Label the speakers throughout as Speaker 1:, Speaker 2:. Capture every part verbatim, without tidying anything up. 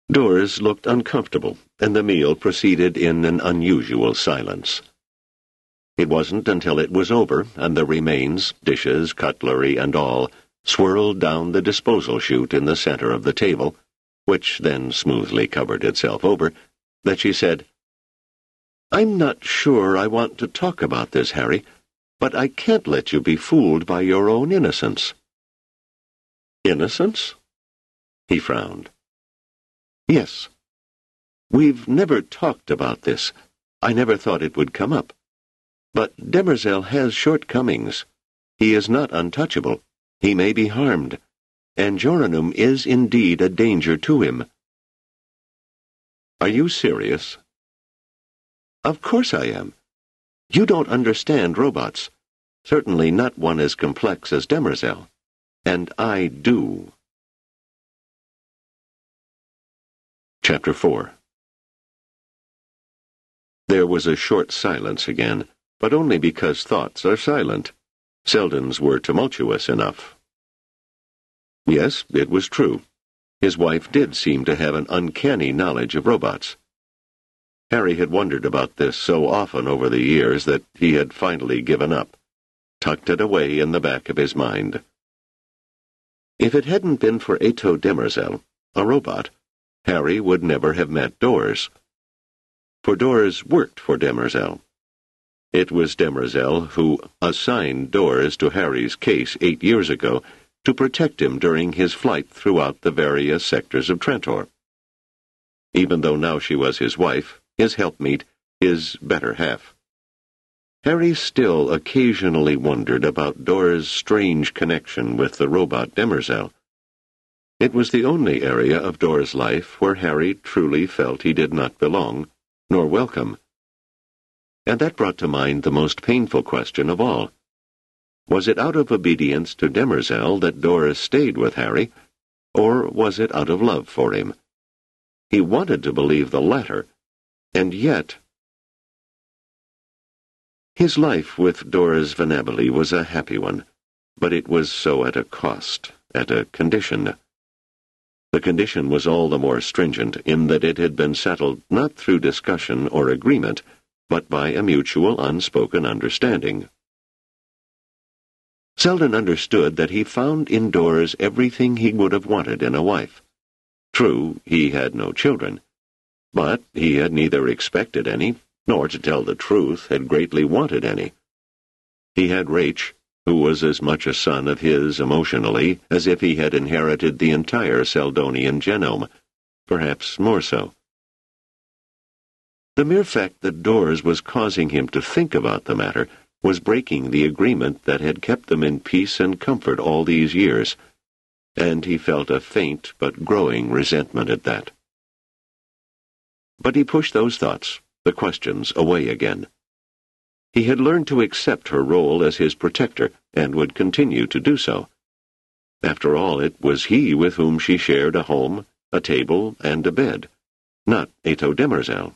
Speaker 1: Doris looked uncomfortable, and the meal proceeded in an unusual silence. It wasn't until it was over, and the remains, dishes, cutlery, and all, swirled down the disposal chute in the center of the table, which then smoothly covered itself over, that she said, "I'm not sure I want to talk about this, Harry, but I can't let you be fooled by your own innocence." "Innocence?" He frowned. "Yes. We've never talked about this. I never thought it would come up. But Demerzel has shortcomings. He is not untouchable. He may be harmed. And Joranum is indeed a danger to him." "Are you serious?" "Of course I am. You don't understand robots. Certainly not one as complex as Demerzel. And I do." Chapter four. There was a short silence again, but only because thoughts are silent. Selden's were tumultuous enough. Yes, it was true. His wife did seem to have an uncanny knowledge of robots. Harry had wondered about this so often over the years that he had finally given up, tucked it away in the back of his mind. If it hadn't been for Ato Demerzel, a robot, Harry would never have met Doris. For Doris worked for Demerzel. It was Demerzel who assigned Doris to Harry's case eight years ago to protect him during his flight throughout the various sectors of Trantor. Even though now she was his wife, his helpmeet, his better half, Harry still occasionally wondered about Dora's strange connection with the robot Demerzel. It was the only area of Dora's life where Harry truly felt he did not belong, nor welcome. And that brought to mind the most painful question of all. Was it out of obedience to Demerzel that Doris stayed with Harry, or was it out of love for him? He wanted to believe the latter, and yet... His life with Doris Venabili was a happy one, but it was so at a cost, at a condition. The condition was all the more stringent in that it had been settled not through discussion or agreement, but by a mutual unspoken understanding. Selden understood that he found in Doris everything he would have wanted in a wife. True, he had no children, but he had neither expected any, nor, to tell the truth, had greatly wanted any. He had Rach, who was as much a son of his emotionally as if he had inherited the entire Seldonian genome, perhaps more so. The mere fact that Doris was causing him to think about the matter was breaking the agreement that had kept them in peace and comfort all these years, and he felt a faint but growing resentment at that. But he pushed those thoughts, the questions, away again. He had learned to accept her role as his protector, and would continue to do so. After all, it was he with whom she shared a home, a table, and a bed, not Ato Demerzel.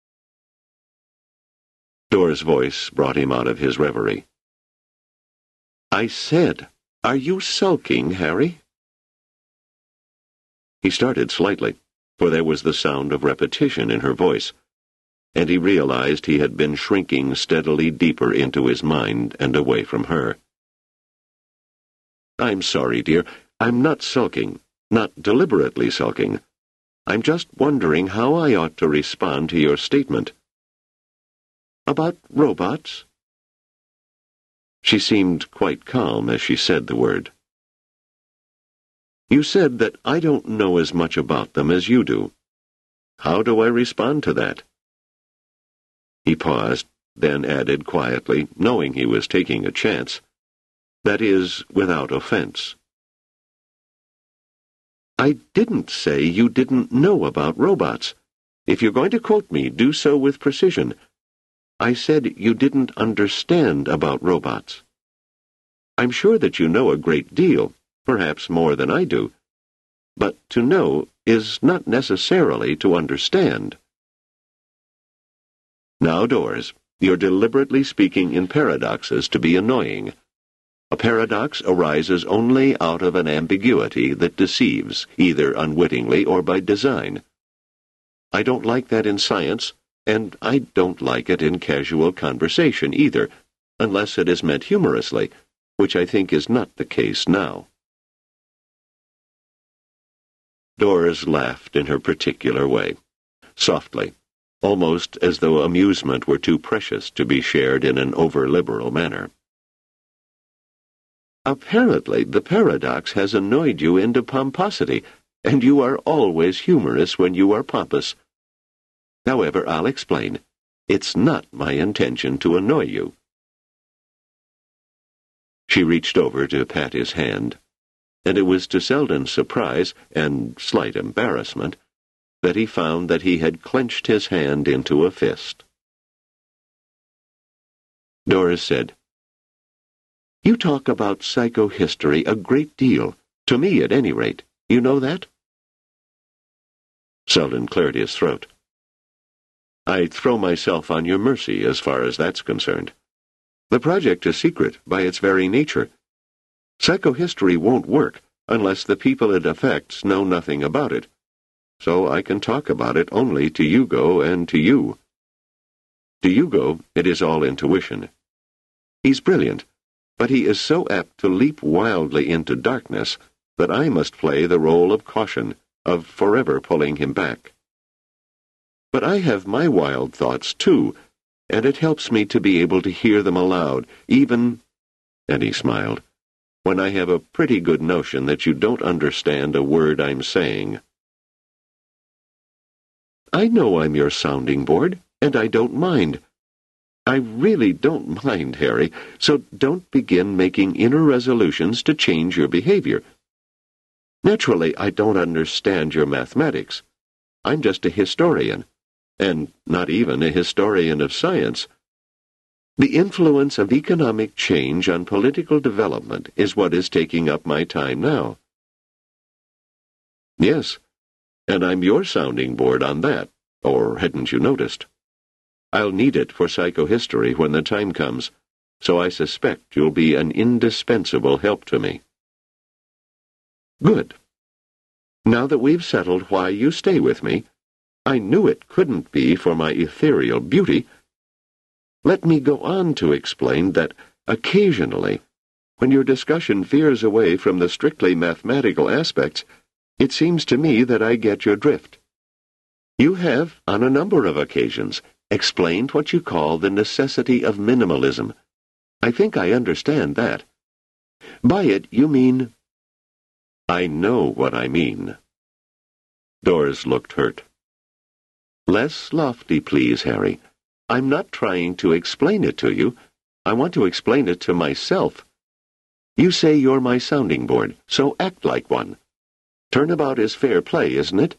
Speaker 1: Dora's voice brought him out of his reverie. "I said, are you sulking, Harry?" He started slightly, for there was the sound of repetition in her voice, and he realized he had been shrinking steadily deeper into his mind and away from her. "I'm sorry, dear. I'm not sulking, not deliberately sulking. I'm just wondering how I ought to respond to your statement." "About robots?" She seemed quite calm as she said the word. "You said that I don't know as much about them as you do. How do I respond to that?" He paused, then added quietly, knowing he was taking a chance, "That is, without offense." "I didn't say you didn't know about robots. If you're going to quote me, do so with precision. I said you didn't understand about robots. I'm sure that you know a great deal, perhaps more than I do. But to know is not necessarily to understand." "Now, Doris, you're deliberately speaking in paradoxes to be annoying. A paradox arises only out of an ambiguity that deceives, either unwittingly or by design. I don't like that in science, and I don't like it in casual conversation either, unless it is meant humorously, which I think is not the case now." Doris laughed in her particular way, softly, almost as though amusement were too precious to be shared in an over-liberal manner. "Apparently, the paradox has annoyed you into pomposity, and you are always humorous when you are pompous. However, I'll explain. It's not my intention to annoy you." She reached over to pat his hand, and it was to Selden's surprise and slight embarrassment that he found that he had clenched his hand into a fist. Doris said, "You talk about psychohistory a great deal, to me at any rate. You know that?" Selden cleared his throat. "I throw myself on your mercy as far as that's concerned. The project is secret by its very nature. Psychohistory won't work unless the people it affects know nothing about it, so I can talk about it only to Hugo and to you. To Hugo, it is all intuition. He's brilliant, but he is so apt to leap wildly into darkness that I must play the role of caution, of forever pulling him back. But I have my wild thoughts, too, and it helps me to be able to hear them aloud, even," and he smiled, "when I have a pretty good notion that you don't understand a word I'm saying." "I know I'm your sounding board, and I don't mind. I really don't mind, Harry, so don't begin making inner resolutions to change your behavior. Naturally, I don't understand your mathematics. I'm just a historian, and not even a historian of science. The influence of economic change on political development is what is taking up my time now." "Yes, and I'm your sounding board on that, or hadn't you noticed? I'll need it for psychohistory when the time comes, so I suspect you'll be an indispensable help to me." "Good. Now that we've settled why you stay with me, I knew it couldn't be for my ethereal beauty. Let me go on to explain that occasionally, when your discussion veers away from the strictly mathematical aspects, it seems to me that I get your drift. You have, on a number of occasions, explained what you call the necessity of minimalism. I think I understand that. By it, you mean—" "I know what I mean." Doris looked hurt. "Less lofty, please, Harry. I'm not trying to explain it to you. I want to explain it to myself. You say you're my sounding board, so act like one. Turnabout is fair play, isn't it?"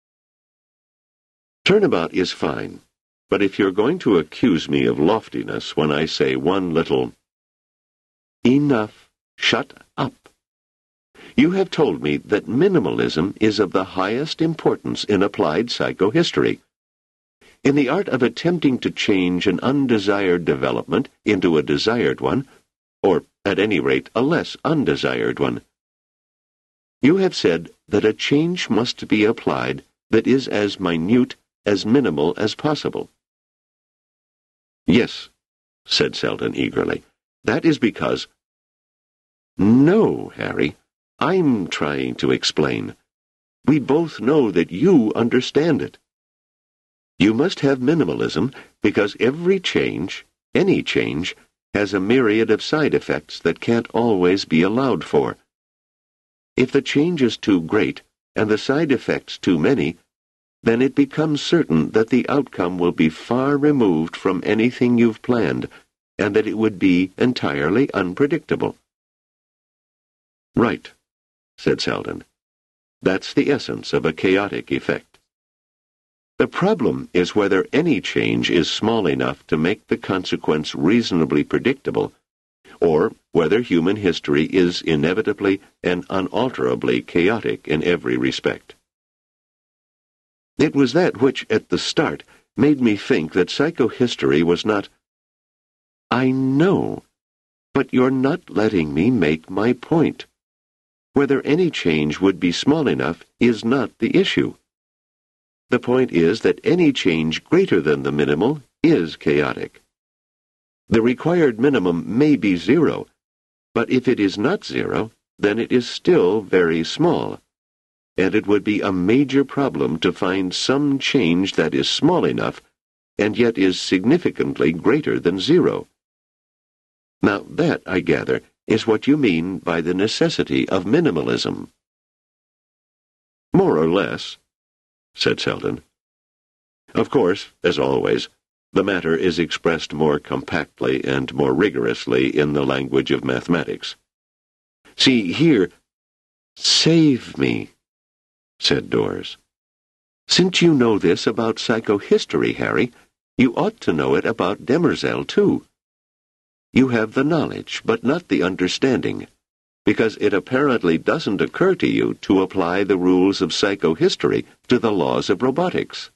Speaker 1: "Turnabout is fine. But if you're going to accuse me of loftiness when I say one little—" "Enough. Shut up. You have told me that minimalism is of the highest importance in applied psychohistory. In the art of attempting to change an undesired development into a desired one, or at any rate a less undesired one. You have said that a change must be applied that is as minute, as minimal as possible." "Yes," said Selden eagerly. "That is because—" "No, Harry. I'm trying to explain. We both know that you understand it. You must have minimalism because every change, any change, has a myriad of side effects that can't always be allowed for. If the change is too great and the side effects too many, then it becomes certain that the outcome will be far removed from anything you've planned, and that it would be entirely unpredictable." "Right," said Selden. "That's the essence of a chaotic effect. The problem is whether any change is small enough to make the consequence reasonably predictable, or whether human history is inevitably and unalterably chaotic in every respect. It was that which, at the start, made me think that psychohistory was not—" "I know, but you're not letting me make my point. Whether any change would be small enough is not the issue. The point is that any change greater than the minimal is chaotic. The required minimum may be zero, but if it is not zero, then it is still very small, and it would be a major problem to find some change that is small enough and yet is significantly greater than zero. Now that, I gather, is what you mean by the necessity of minimalism. More or less, said Selden. Of course, as always, the matter is expressed more compactly and more rigorously in the language of mathematics. See, here— Save me, said Dawes. Since you know this about psychohistory, Harry, you ought to know it about Demerzel, too. You have the knowledge, but not the understanding, because it apparently doesn't occur to you to apply the rules of psychohistory to the laws of robotics.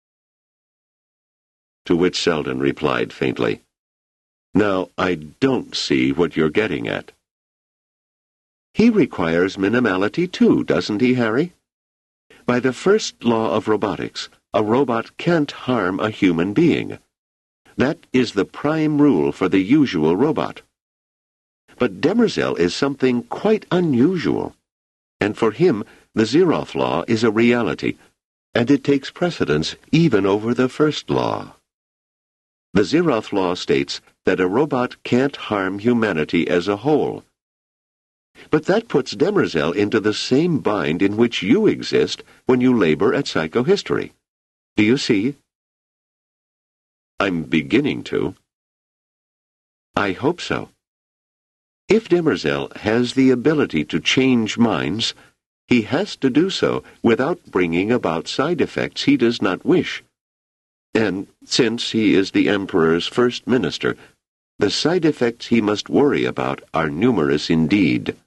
Speaker 1: To which Selden replied faintly, Now, I don't see what you're getting at. He requires minimality too, doesn't he, Harry? By the first law of robotics, a robot can't harm a human being. That is the prime rule for the usual robot. But Demerzel is something quite unusual, and for him the Zeroth law is a reality, and it takes precedence even over the first law. The Zeroth law states that a robot can't harm humanity as a whole. But that puts Demerzel into the same bind in which you exist when you labor at psychohistory. Do you see? I'm beginning to. I hope so. If Demerzel has the ability to change minds, he has to do so without bringing about side effects he does not wish. And since he is the Emperor's first minister, the side effects he must worry about are numerous indeed.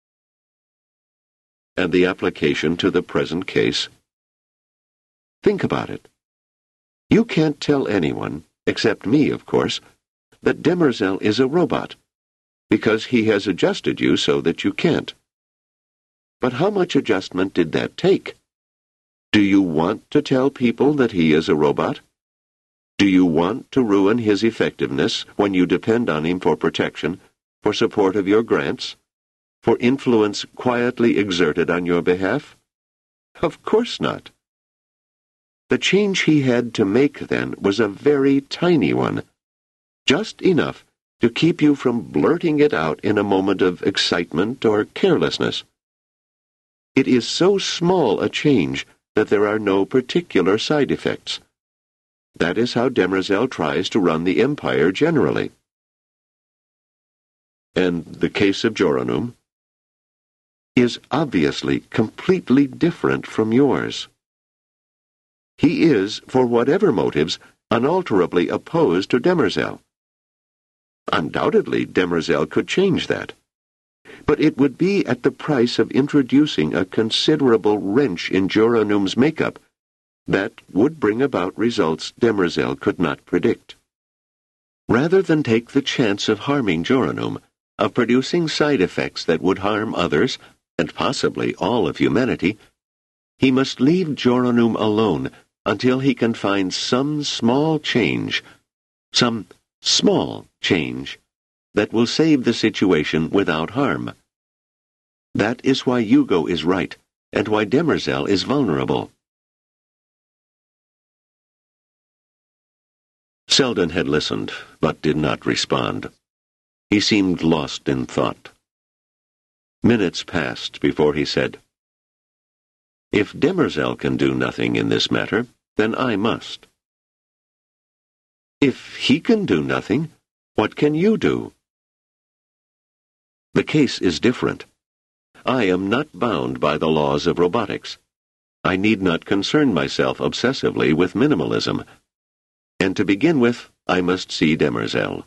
Speaker 1: And the application to the present case? Think about it. You can't tell anyone, except me, of course, that Demerzel is a robot, because he has adjusted you so that you can't. But how much adjustment did that take? Do you want to tell people that he is a robot? Do you want to ruin his effectiveness when you depend on him for protection, for support of your grants, for influence quietly exerted on your behalf? Of course not. The change he had to make then was a very tiny one, just enough to keep you from blurting it out in a moment of excitement or carelessness. It is so small a change that there are no particular side effects. That is how Demerzel tries to run the Empire generally. And the case of Joranum is obviously completely different from yours. He is, for whatever motives, unalterably opposed to Demerzel. Undoubtedly, Demerzel could change that. But it would be at the price of introducing a considerable wrench in Joranum's makeup that would bring about results Demerzel could not predict. Rather than take the chance of harming Joranum, of producing side effects that would harm others, and possibly all of humanity, he must leave Joranum alone until he can find some small change, some small change, that will save the situation without harm. That is why Hugo is right, and why Demerzel is vulnerable. Selden had listened, but did not respond. He seemed lost in thought. Minutes passed before he said, If Demerzel can do nothing in this matter, then I must. If he can do nothing, what can you do? The case is different. I am not bound by the laws of robotics. I need not concern myself obsessively with minimalism. And to begin with, I must see Demerzel.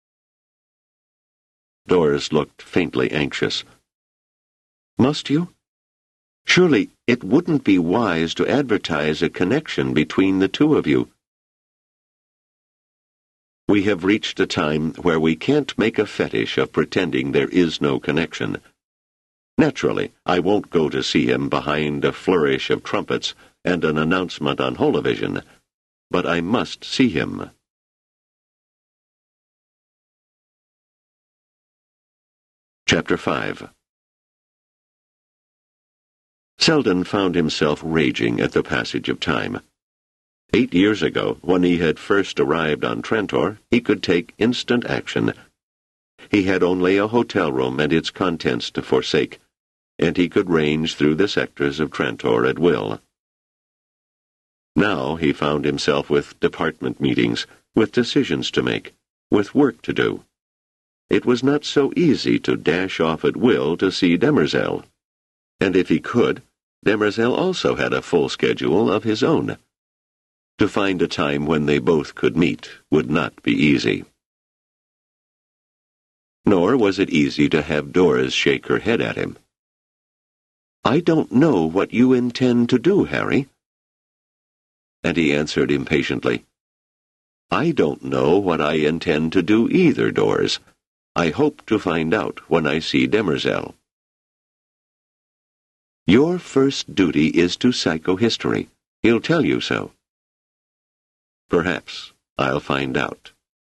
Speaker 1: Dawes looked faintly anxious. Must you? Surely it wouldn't be wise to advertise a connection between the two of you. We have reached a time where we can't make a fetish of pretending there is no connection. Naturally, I won't go to see him behind a flourish of trumpets and an announcement on Holovision, but I must see him. Chapter five. Selden found himself raging at the passage of time. Eight years ago, when he had first arrived on Trantor, he could take instant action. He had only a hotel room and its contents to forsake, and he could range through the sectors of Trantor at will. Now he found himself with department meetings, with decisions to make, with work to do. It was not so easy to dash off at will to see Demerzel. And if he could, Demerzel also had a full schedule of his own. To find a time when they both could meet would not be easy. Nor was it easy to have Doris shake her head at him. "I don't know what you intend to do, Harry." And he answered impatiently, "I don't know what I intend to do either, Doris. I hope to find out when I see Demerzel." "Your first duty is to psychohistory. He'll tell you so." "Perhaps. I'll find out."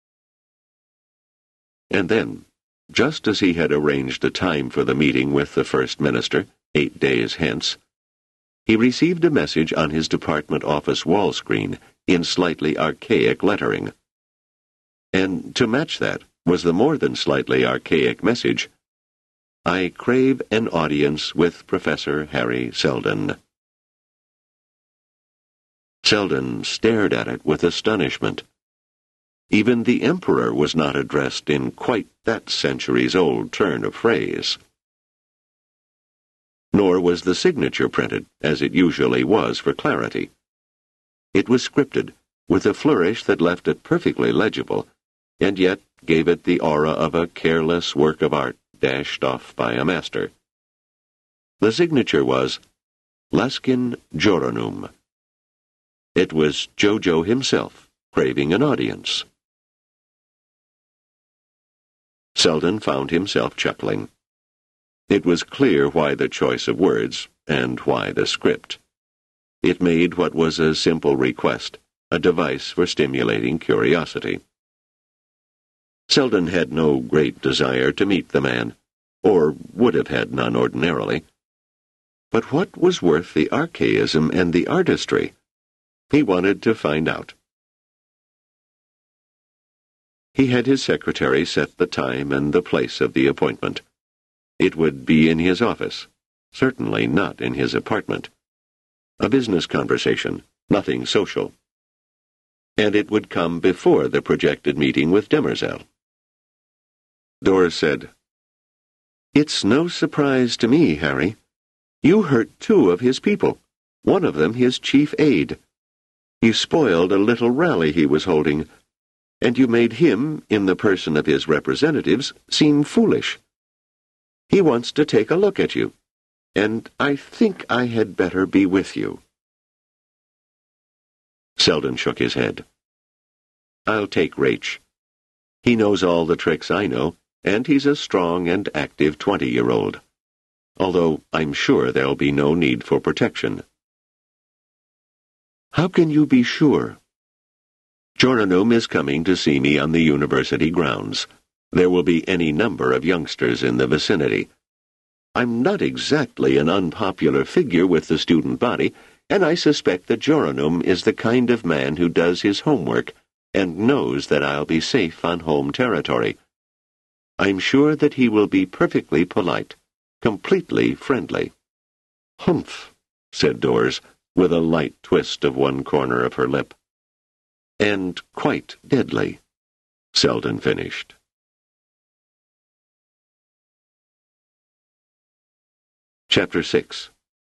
Speaker 1: And then, just as he had arranged a time for the meeting with the First Minister, eight days hence, he received a message on his department office wall screen in slightly archaic lettering. And to match that was the more than slightly archaic message, "I crave an audience with Professor Harry Selden." Selden stared at it with astonishment. Even the Emperor was not addressed in quite that centuries-old turn of phrase. Nor was the signature printed, as it usually was for clarity. It was scripted, with a flourish that left it perfectly legible, and yet gave it the aura of a careless work of art dashed off by a master. The signature was Laskin Joranum. It was Jojo himself, craving an audience. Selden found himself chuckling. It was clear why the choice of words, and why the script. It made what was a simple request a device for stimulating curiosity. Selden had no great desire to meet the man, or would have had none ordinarily. But what was worth the archaism and the artistry? He wanted to find out. He had his secretary set the time and the place of the appointment. It would be in his office, certainly not in his apartment. A business conversation, nothing social. And it would come before the projected meeting with Demerzel. Doris said, "It's no surprise to me, Harry. You hurt two of his people, one of them his chief aide. You spoiled a little rally he was holding, and you made him, in the person of his representatives, seem foolish. He wants to take a look at you, and I think I had better be with you." Selden shook his head. "I'll take Rach. He knows all the tricks I know, and he's a strong and active twenty-year-old. Although I'm sure there'll be no need for protection." "How can you be sure?" "Joranum is coming to see me on the university grounds. There will be any number of youngsters in the vicinity. I'm not exactly an unpopular figure with the student body, and I suspect that Joranum is the kind of man who does his homework and knows that I'll be safe on home territory. I'm sure that he will be perfectly polite, completely friendly." "Humph," said Doris, with a light twist of one corner of her lip. "And quite deadly," Selden finished. Chapter six.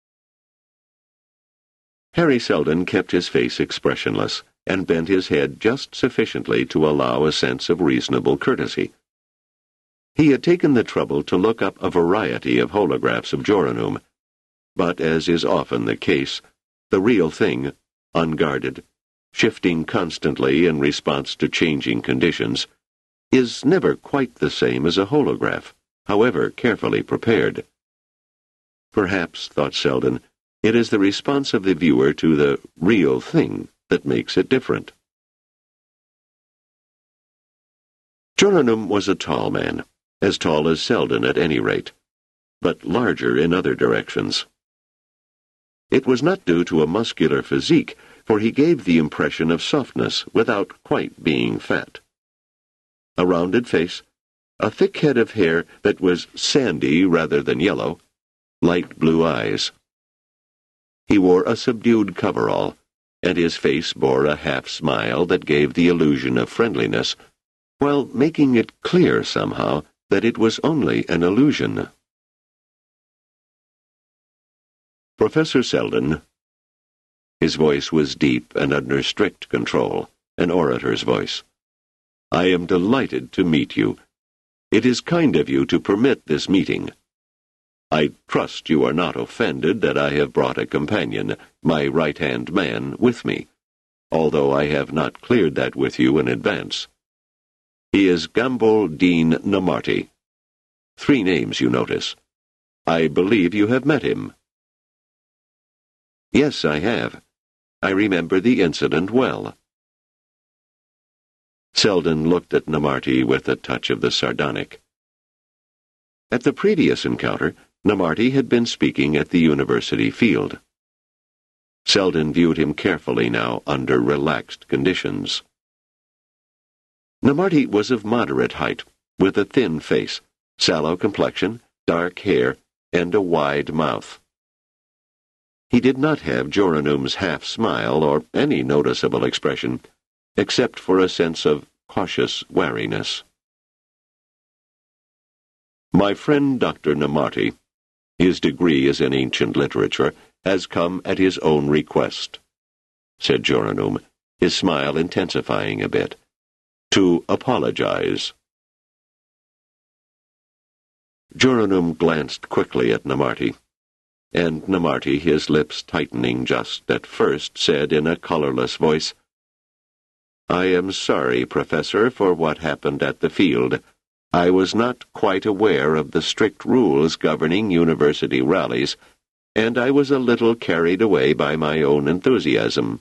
Speaker 1: Harry Selden kept his face expressionless, and bent his head just sufficiently to allow a sense of reasonable courtesy. He had taken the trouble to look up a variety of holographs of Joranum, but, as is often the case, the real thing, unguarded, shifting constantly in response to changing conditions, is never quite the same as a holograph, however carefully prepared. Perhaps, thought Selden, It is the response of the viewer to the real thing that makes it different. Joranom was a tall man, as tall as Selden at any rate, but larger in other directions. It was not due to a muscular physique, for he gave the impression of softness without quite being fat. A rounded face, a thick head of hair that was sandy rather than yellow, light blue eyes. He wore a subdued coverall, and his face bore a half-smile that gave the illusion of friendliness, while making it clear somehow that it was only an illusion. Professor Selden. His voice was deep and under strict control, an orator's voice. I am delighted to meet you. It is kind of you to permit this meeting. I trust you are not offended that I have brought a companion, my right-hand man, with me, although I have not cleared that with you in advance. He is Gamble Dean Namarty. Three names, you notice. I believe you have met him. Yes, I have. I remember the incident well. Selden looked at Namarty with a touch of the sardonic. At the previous encounter, Namarty had been speaking at the university field. Selden viewed him carefully now under relaxed conditions. Namarty was of moderate height, with a thin face, sallow complexion, dark hair, and a wide mouth. He did not have Joranom's half-smile or any noticeable expression, except for a sense of cautious wariness. My friend Doctor Namarty, his degree is in ancient literature, has come at his own request, said Joranom, his smile intensifying a bit, to apologize. Joranom glanced quickly at Namarty, and Namarty, his lips tightening just at first, said in a colorless voice, I am sorry, Professor, for what happened at the field. I was not quite aware of the strict rules governing university rallies, and I was a little carried away by my own enthusiasm.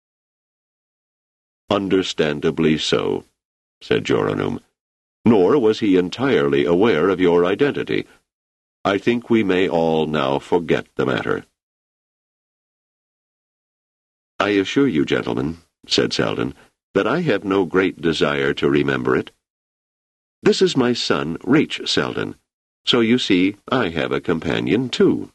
Speaker 1: Understandably so, said Joranom. Nor was he entirely aware of your identity. I think we may all now forget the matter. I assure you, gentlemen, said Selden, that I have no great desire to remember it. This is my son, Reach Selden, so you see I have a companion, too.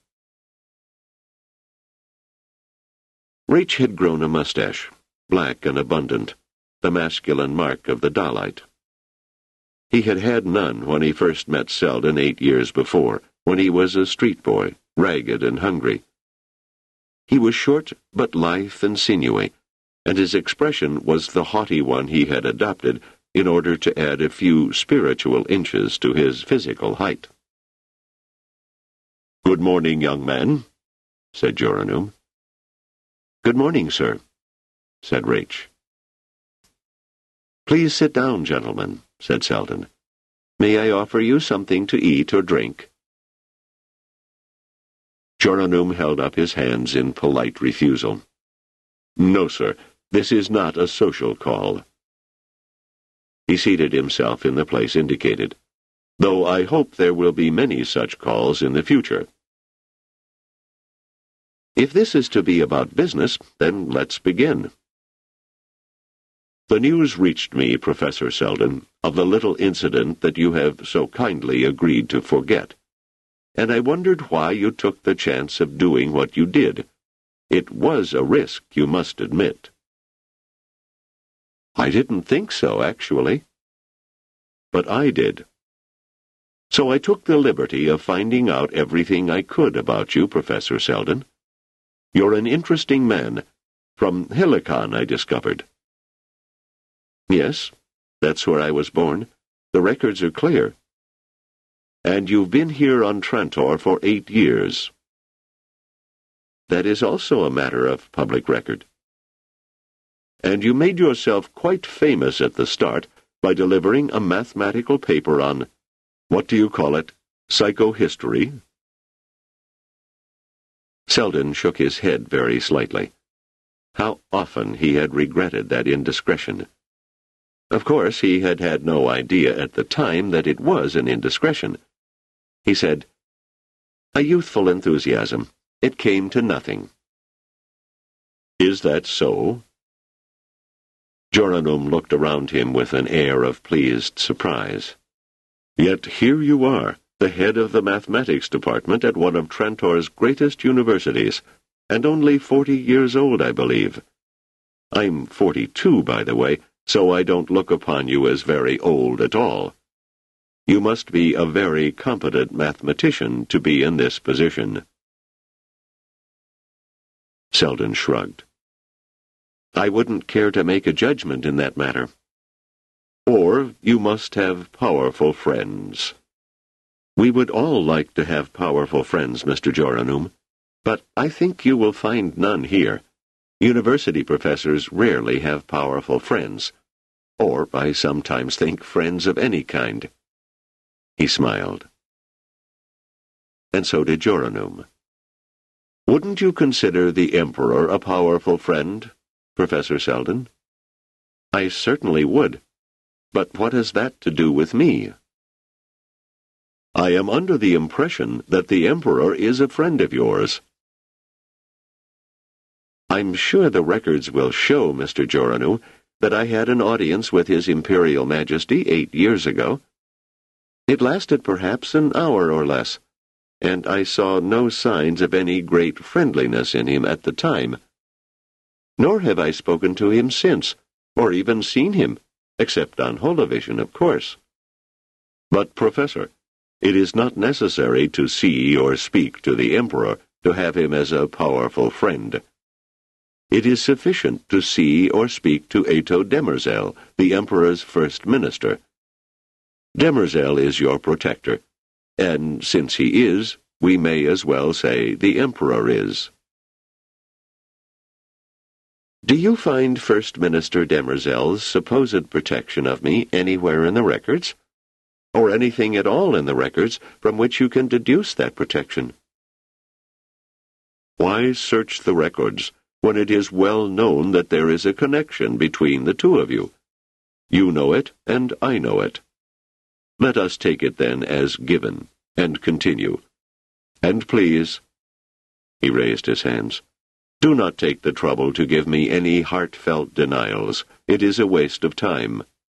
Speaker 1: Reach had grown a mustache, black and abundant, the masculine mark of the Dalite. He had had none when he first met Selden eight years before, when he was a street boy, ragged and hungry. He was short but lithe and sinewy, and his expression was the haughty one he had adopted in order to add a few spiritual inches to his physical height. Good morning, young man, said Joranom. Good morning, sir, said Raich. Please sit down, gentlemen, said Selden. May I offer you something to eat or drink? Joranom held up his hands in polite refusal. No, sir, this is not a social call. He seated himself in the place indicated, though I hope there will be many such calls in the future. If this is to be about business, then let's begin. The news reached me, Professor Selden, of the little incident that you have so kindly agreed to forget, and I wondered why you took the chance of doing what you did. It was a risk, you must admit. I didn't think so, actually. But I did. So I took the liberty of finding out everything I could about you, Professor Selden. You're an interesting man. From Helicon, I discovered. Yes, that's where I was born. The records are clear. And you've been here on Trantor for eight years. That is also a matter of public record. And you made yourself quite famous at the start by delivering a mathematical paper on, what do you call it, psychohistory? Selden shook his head very slightly. How often he had regretted that indiscretion. Of course, he had had no idea at the time that it was an indiscretion. He said, "A youthful enthusiasm. It came to nothing." "Is that so?" Joranom looked around him with an air of pleased surprise. "Yet here you are, the head of the mathematics department at one of Trantor's greatest universities, and only forty years old, I believe. I'm forty-two, by the way, so I don't look upon you as very old at all. You must be a very competent mathematician to be in this position." Selden shrugged. "I wouldn't care to make a judgment in that matter." "Or you must have powerful friends." "We would all like to have powerful friends, Mister Joranom, but I think you will find none here. University professors rarely have powerful friends, or, I sometimes think, friends of any kind." He smiled. And so did Joranom. "Wouldn't you consider the Emperor a powerful friend, Professor Selden?" "I certainly would. But what has that to do with me?" "I am under the impression that the Emperor is a friend of yours." "I'm sure the records will show, Mister Joranom, that I had an audience with His Imperial Majesty eight years ago. It lasted perhaps an hour or less, and I saw no signs of any great friendliness in him at the time. Nor have I spoken to him since, or even seen him, except on holovision, of course." "But, Professor, it is not necessary to see or speak to the Emperor to have him as a powerful friend. It is sufficient to see or speak to Ato Demerzel, the Emperor's first minister. Demerzel is your protector, and since he is, we may as well say the Emperor is." "Do you find First Minister Demerzel's supposed protection of me anywhere in the records? Or anything at all in the records from which you can deduce that protection?" "Why search the records when it is well known that there is a connection between the two of you? You know it, and I know it. Let us take it then as given, and continue. And please," he raised his hands, "do not take the trouble to give me any heartfelt denials. It is a waste of time."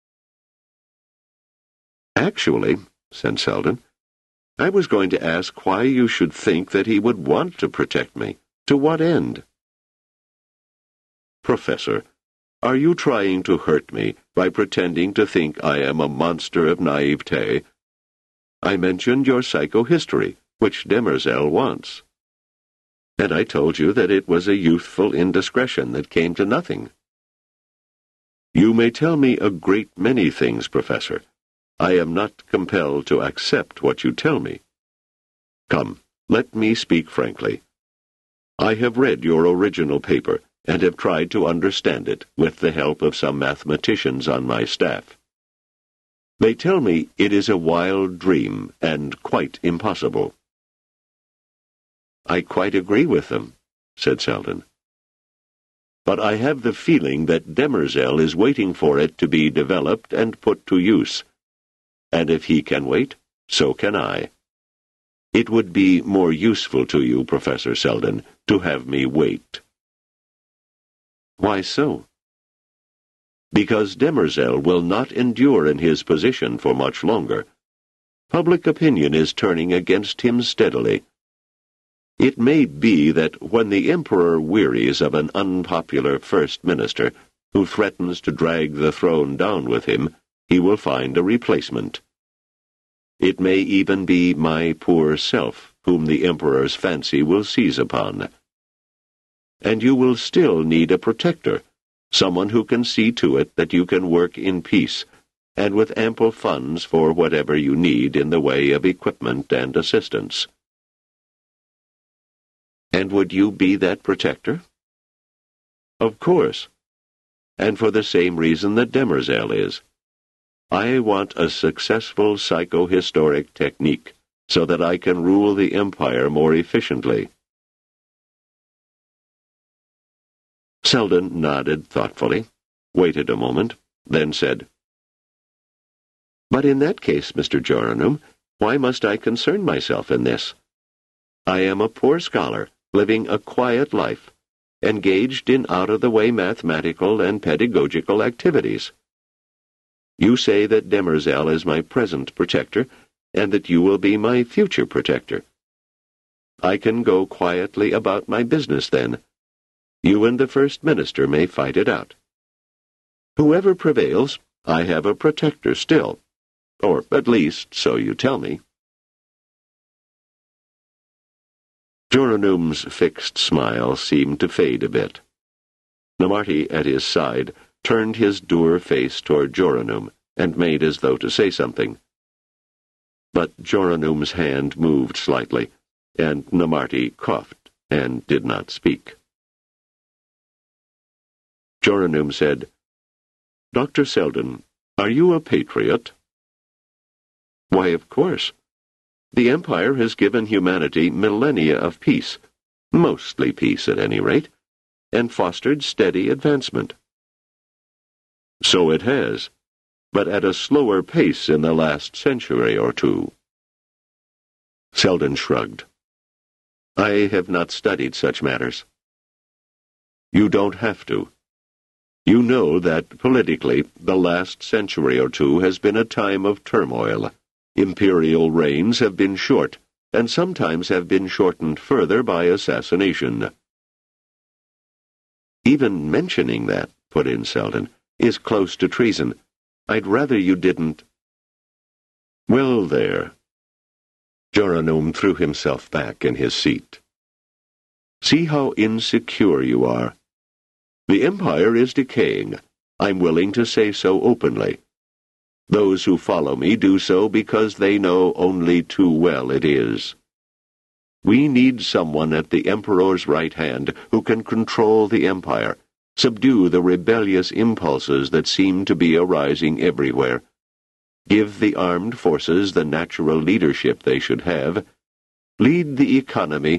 Speaker 1: "Actually," said Selden, "I was going to ask why you should think that he would want to protect me. To what end?" "Professor, are you trying to hurt me by pretending to think I am a monster of naivete? I mentioned your psychohistory, which Demerzel wants. And I told you that it was a youthful indiscretion that came to nothing." "You may tell me a great many things, Professor. I am not compelled to accept what you tell me. Come, let me speak frankly. I have read your original paper, and have tried to understand it with the help of some mathematicians on my staff. They tell me it is a wild dream, and quite impossible." "I quite agree with them," said Selden. "But I have the feeling that Demerzel is waiting for it to be developed and put to use. And if he can wait, so can I. It would be more useful to you, Professor Selden, to have me wait." "Why so?" "Because Demerzel will not endure in his position for much longer. Public opinion is turning against him steadily. It may be that when the Emperor wearies of an unpopular First Minister who threatens to drag the throne down with him, he will find a replacement. It may even be my poor self whom the Emperor's fancy will seize upon. And you will still need a protector, someone who can see to it that you can work in peace, and with ample funds for whatever you need in the way of equipment and assistance." "And would you be that protector?" "Of course. And for the same reason that Demerzel is. I want a successful psychohistoric technique so that I can rule the Empire more efficiently. Selden nodded thoughtfully, waited a moment, then said, "But in that case, Mister Joranem, why must I concern myself in this? I am a poor scholar, living a quiet life, engaged in out-of-the-way mathematical and pedagogical activities. You say that Demerzel is my present protector, and that you will be my future protector. I can go quietly about my business then. You and the First Minister may fight it out. Whoever prevails, I have a protector still, or at least so you tell me." Joranem's fixed smile seemed to fade a bit. Namarti, at his side, turned his dour face toward Joranem and made as though to say something. But Joranem's hand moved slightly, and Namarti coughed and did not speak. Joranem said, "Doctor Selden, are you a patriot?" "Why, of course. The Empire has given humanity millennia of peace, mostly peace at any rate, and fostered steady advancement." "So it has, but at a slower pace in the last century or two." Selden shrugged. "I have not studied such matters." "You don't have to. You know that, politically, the last century or two has been a time of turmoil. Imperial reigns have been short, and sometimes have been shortened further by assassination." "Even mentioning that," put in Selden, "is close to treason. I'd rather you didn't—" "Well, there." Joranem threw himself back in his seat. "See how insecure you are. The Empire is decaying. I'm willing to say so openly. Those who follow me do so because they know only too well it is. We need someone at the Emperor's right hand who can control the Empire, subdue the rebellious impulses that seem to be arising everywhere, give the armed forces the natural leadership they should have, lead the economy—"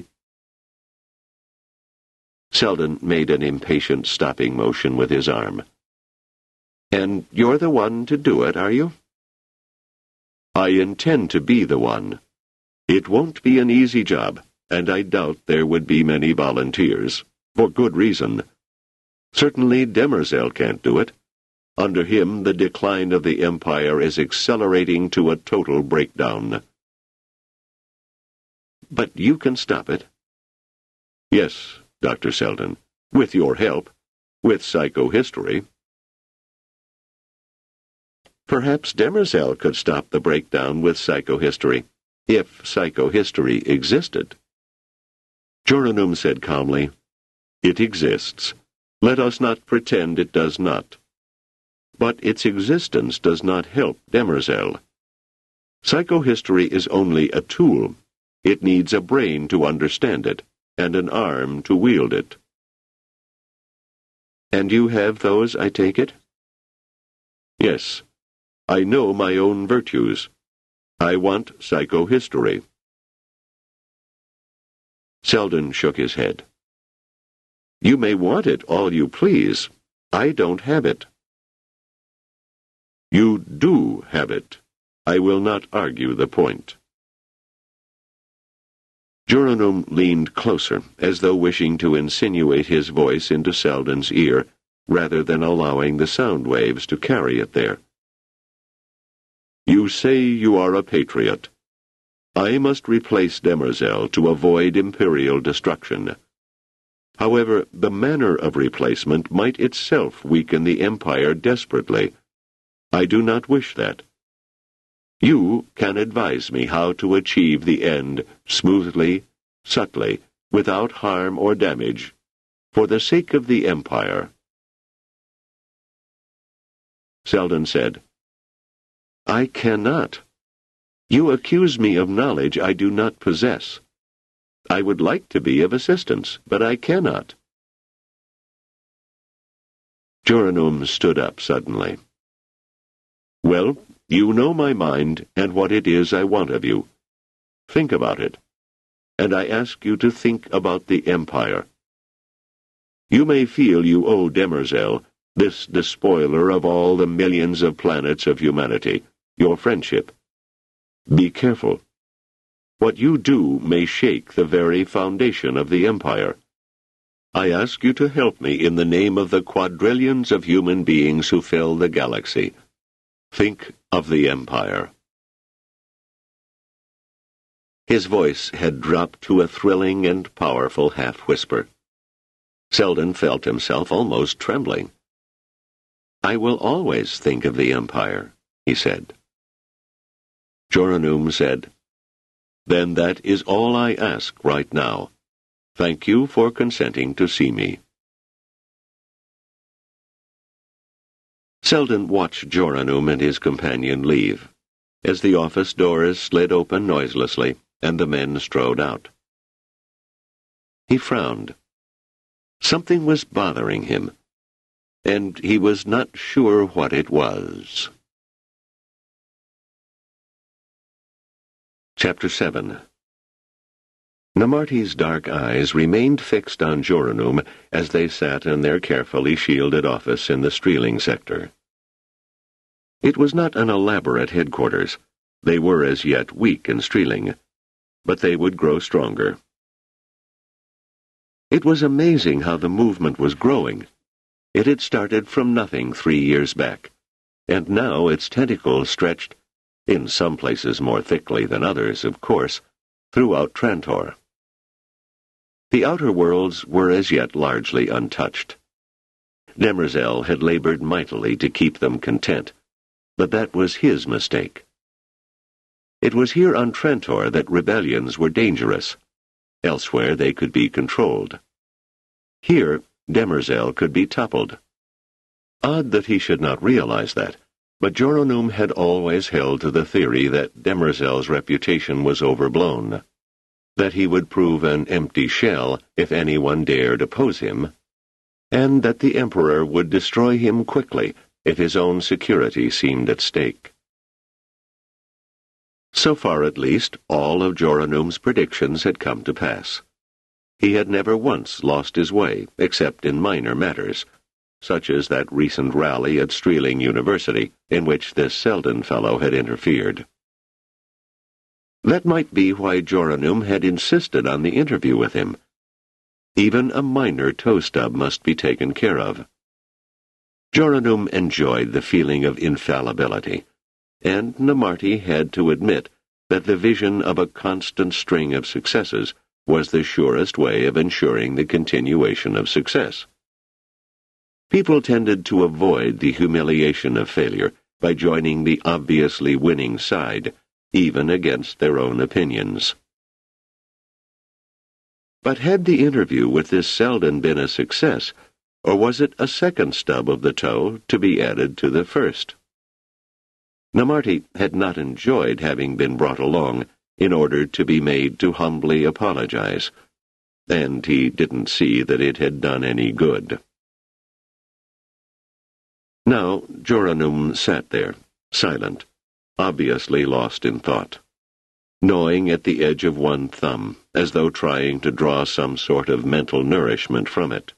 Speaker 1: Selden made an impatient stopping motion with his arm. "And you're the one to do it, are you?" "I intend to be the one. It won't be an easy job, and I doubt there would be many volunteers, for good reason. Certainly Demerzel can't do it. Under him, the decline of the Empire is accelerating to a total breakdown." "But you can stop it." "Yes, Doctor Selden, with your help, with psychohistory." "Perhaps Demerzel could stop the breakdown with psychohistory, if psychohistory existed." Joranem said calmly, "It exists. Let us not pretend it does not. But its existence does not help Demerzel. Psychohistory is only a tool. It needs a brain to understand it, and an arm to wield it." "And you have those, I take it?" "Yes. I know my own virtues. I want psychohistory." Selden shook his head. "You may want it all you please. I don't have it." "You do have it. I will not argue the point." Joranem leaned closer, as though wishing to insinuate his voice into Selden's ear, rather than allowing the sound waves to carry it there. "You say you are a patriot. I must replace Demerzel to avoid imperial destruction. However, the manner of replacement might itself weaken the Empire desperately. I do not wish that. You can advise me how to achieve the end smoothly, subtly, without harm or damage, for the sake of the Empire." Selden said, "I cannot. You accuse me of knowledge I do not possess. I would like to be of assistance, but I cannot." Joranem stood up suddenly. "Well, you know my mind and what it is I want of you. Think about it. And I ask you to think about the Empire. You may feel you owe Demerzel, this despoiler of all the millions of planets of humanity, your friendship. Be careful. What you do may shake the very foundation of the Empire. I ask you to help me in the name of the quadrillions of human beings who fill the galaxy. Think of the Empire." His voice had dropped to a thrilling and powerful half-whisper. Selden felt himself almost trembling. "I will always think of the Empire," he said. Joranum said, "Then that is all I ask right now. Thank you for consenting to see me." Selden watched Joranum and his companion leave, as the office doors slid open noiselessly and the men strode out. He frowned. Something was bothering him, and he was not sure what it was. Chapter seven. Namarti's dark eyes remained fixed on Joranum as they sat in their carefully shielded office in the Streeling sector. It was not an elaborate headquarters. They were as yet weak in Streeling, but they would grow stronger. It was amazing how the movement was growing. It had started from nothing three years back, and now its tentacles stretched, in some places more thickly than others, of course, throughout Trantor. The outer worlds were as yet largely untouched. Demerzel had labored mightily to keep them content, but that was his mistake. It was here on Trantor that rebellions were dangerous. Elsewhere they could be controlled. Here, Demerzel could be toppled. Odd that he should not realize that, but Joranum had always held to the theory that Demerzel's reputation was overblown, that he would prove an empty shell if anyone dared oppose him, and that the Emperor would destroy him quickly if his own security seemed at stake. So far, at least, all of Joranum's predictions had come to pass. He had never once lost his way, except in minor matters, such as that recent rally at Streeling University, in which this Selden fellow had interfered. That might be why Joranum had insisted on the interview with him. Even a minor toe stub must be taken care of. Joranum enjoyed the feeling of infallibility, and Namarti had to admit that the vision of a constant string of successes was the surest way of ensuring the continuation of success. People tended to avoid the humiliation of failure by joining the obviously winning side, even against their own opinions. But had the interview with this Selden been a success, or was it a second stub of the toe to be added to the first? Namarti had not enjoyed having been brought along in order to be made to humbly apologize, and he didn't see that it had done any good. Now Joranum sat there, silent, obviously lost in thought, gnawing at the edge of one thumb, as though trying to draw some sort of mental nourishment from it.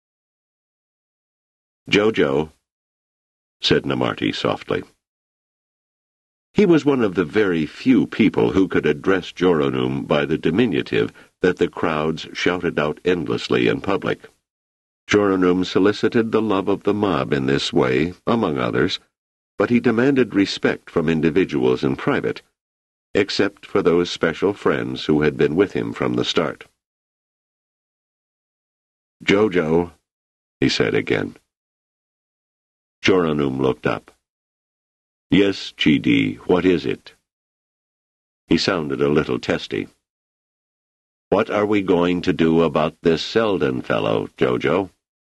Speaker 1: "Jojo," said Namarti softly. He was one of the very few people who could address Joranum by the diminutive that the crowds shouted out endlessly in public. Joranum solicited the love of the mob in this way, among others, but he demanded respect from individuals in private, except for those special friends who had been with him from the start. "Jojo," he said again. Joranum looked up. "Yes, Chidi, what is it?" He sounded a little testy. "What are we going to do about this Selden fellow, Jojo?"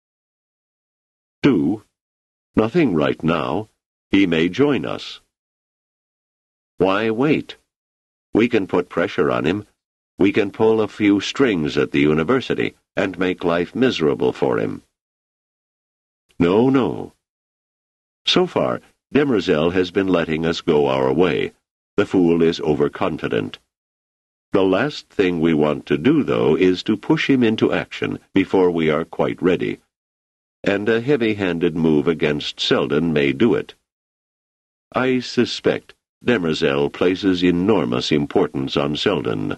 Speaker 1: "Do? Nothing right now. He may join us." "Why wait? We can put pressure on him. We can pull a few strings at the university and make life miserable for him." "No, no. So far, Demerzel has been letting us go our way. The fool is overconfident. The last thing we want to do, though, is to push him into action before we are quite ready. And a heavy-handed move against Selden may do it. I suspect Demerzel places enormous importance on Selden.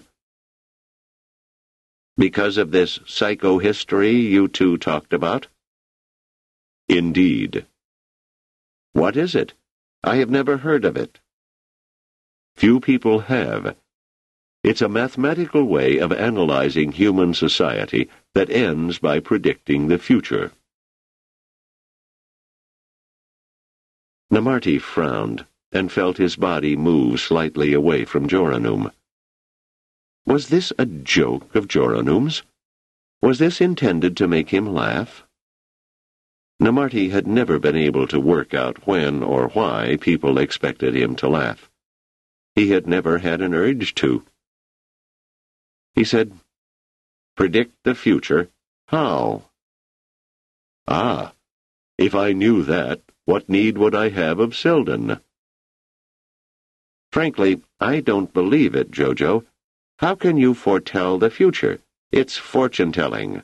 Speaker 1: Because of this psychohistory you two talked about? Indeed. What is it? I have never heard of it. Few people have. It's a mathematical way of analyzing human society that ends by predicting the future. Namarti frowned and felt his body move slightly away from Joranum. Was this a joke of Joranum's? Was this intended to make him laugh? Namarti had never been able to work out when or why people expected him to laugh. He had never had an urge to. He said, "Predict the future? How?" "Ah, if I knew that, what need would I have of Selden?" "Frankly, I don't believe it, Jojo. How can you foretell the future? It's fortune-telling."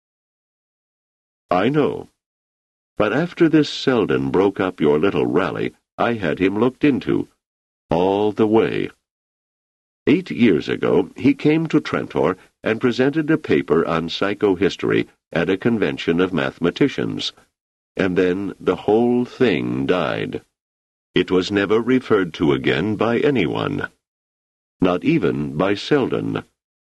Speaker 1: "I know. But after this Selden broke up your little rally, I had him looked into. All the way. Eight years ago, he came to Trantor and presented a paper on psychohistory at a convention of mathematicians. And then the whole thing died. It was never referred to again by anyone. Not even by Selden."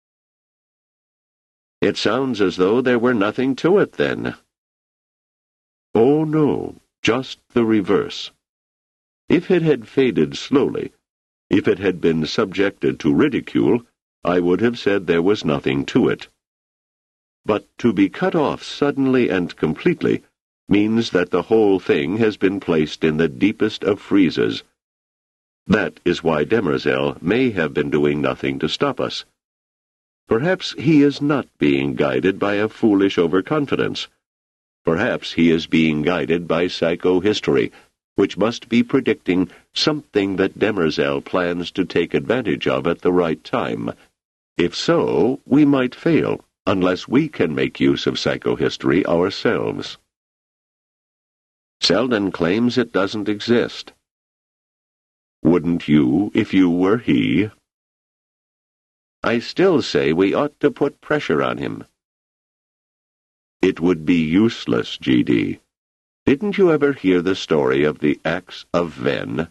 Speaker 1: "It sounds as though there were nothing to it, then." "Oh, no, just the reverse. If it had faded slowly, if it had been subjected to ridicule, I would have said there was nothing to it. But to be cut off suddenly and completely means that the whole thing has been placed in the deepest of freezes. That is why Demerzel may have been doing nothing to stop us. Perhaps he is not being guided by a foolish overconfidence. Perhaps he is being guided by psychohistory, which must be predicting something that Demerzel plans to take advantage of at the right time. If so, we might fail, unless we can make use of psychohistory ourselves." "Selden claims it doesn't exist." "Wouldn't you, if you were he?" "I still say we ought to put pressure on him." "It would be useless, G D. Didn't you ever hear the story of the Axe of Ven?"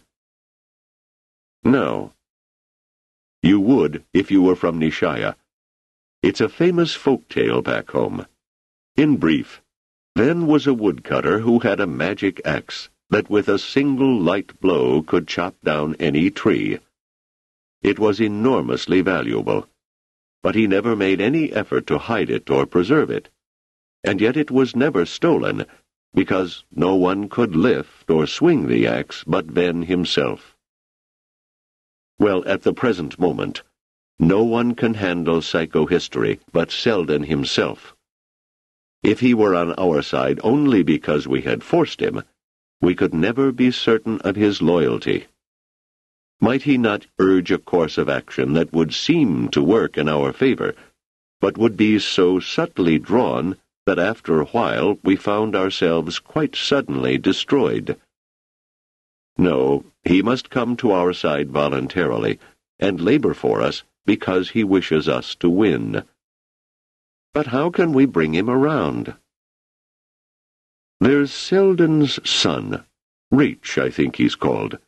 Speaker 1: "No." "You would if you were from Nishaya. It's a famous folk tale back home. In brief, Ven was a woodcutter who had a magic axe that with a single light blow could chop down any tree. It was enormously valuable, but he never made any effort to hide it or preserve it. And yet it was never stolen, because no one could lift or swing the axe but Ven himself. Well, at the present moment, no one can handle psychohistory but Selden himself. If he were on our side only because we had forced him, we could never be certain of his loyalty. Might he not urge a course of action that would seem to work in our favor, but would be so subtly drawn that after a while we found ourselves quite suddenly destroyed? No, he must come to our side voluntarily, and labor for us because he wishes us to win. But how can we bring him around? There's Selden's son, Reach, I think he's called.